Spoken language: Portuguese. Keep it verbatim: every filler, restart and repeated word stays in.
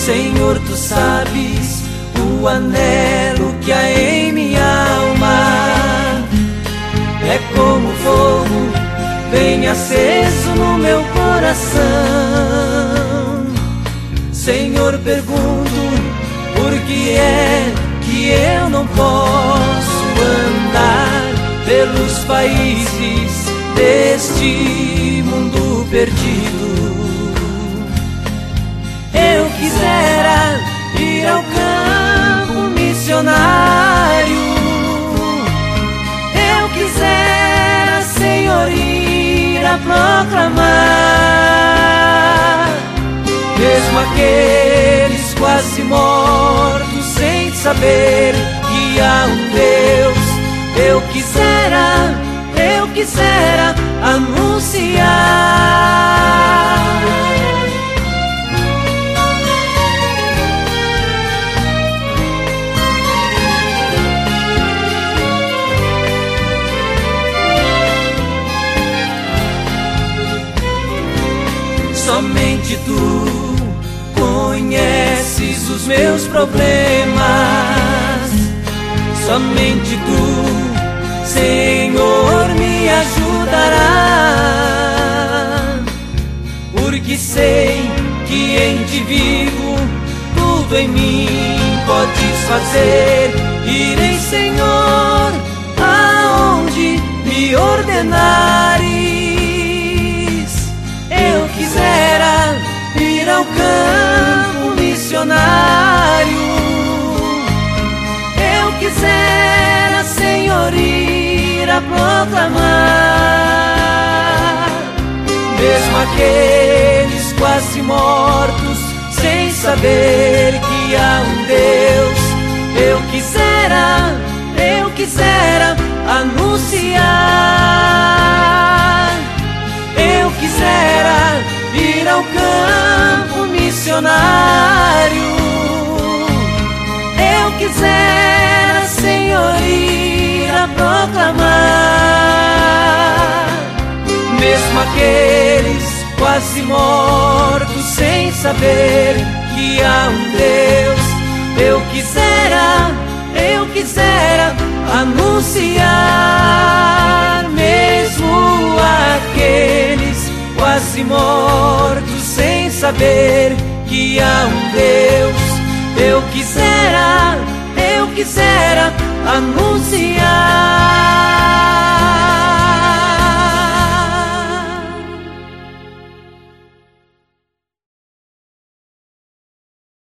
Senhor, tu sabes o anelo que há em minha alma. É como fogo bem aceso no meu coração. Senhor, pergunto, por que é que eu não posso andar pelos países deste mundo perdido? Eu quisera ir ao campo missionário. Eu quisera, Senhor, ir a proclamar, mesmo aqueles quase mortos sem saber que há um Deus. Eu quisera, eu quisera anunciar. Somente tu conheces os meus problemas. Somente tu, Senhor, me ajudará, porque sei que em ti vivo, tudo em mim podes fazer. Irei, Senhor, aonde me ordenares. Eu quisera ir ao campo missionário. Eu quisera, Senhor, ir a proclamar, mesmo aqueles quase mortos sem saber que há um Deus. Eu quisera, eu quisera anunciar. Eu quisera ir ao campo missionário. Eu quisera, Senhor, ir a proclamar, mesmo aqueles quase mortos sem saber que há um Deus. Eu quisera, eu quisera anunciar, mesmo aqueles quase mortos sem saber que há um Deus. Eu quisera, eu quisera anunciar.